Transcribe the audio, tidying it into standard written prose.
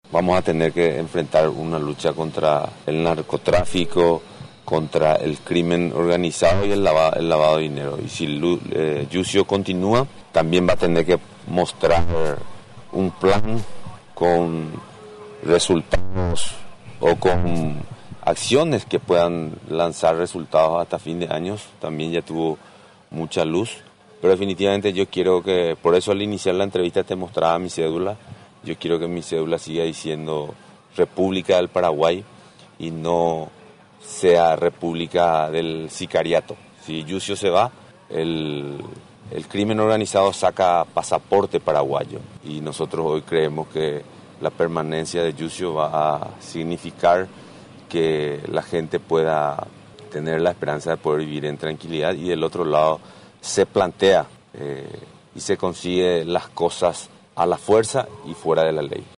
vamos a tener que enfrentar una lucha contra el narcotráfico, contra el crimen organizado y el lavado de dinero. Y si Jussieu continúa, también va a tener que mostrar un plan con resultados o con acciones que puedan lanzar resultados hasta fin de años. También ya tuvo mucha luz, pero definitivamente yo quiero que, por eso al iniciar la entrevista te mostraba mi cédula, yo quiero que mi cédula siga diciendo República del Paraguay y no sea República del Sicariato. Si Jussieu se va, el crimen organizado saca pasaporte paraguayo y nosotros hoy creemos que la permanencia de Jussieu va a significar que la gente pueda tener la esperanza de poder vivir en tranquilidad y del otro lado se plantea y se consigue las cosas a la fuerza y fuera de la ley.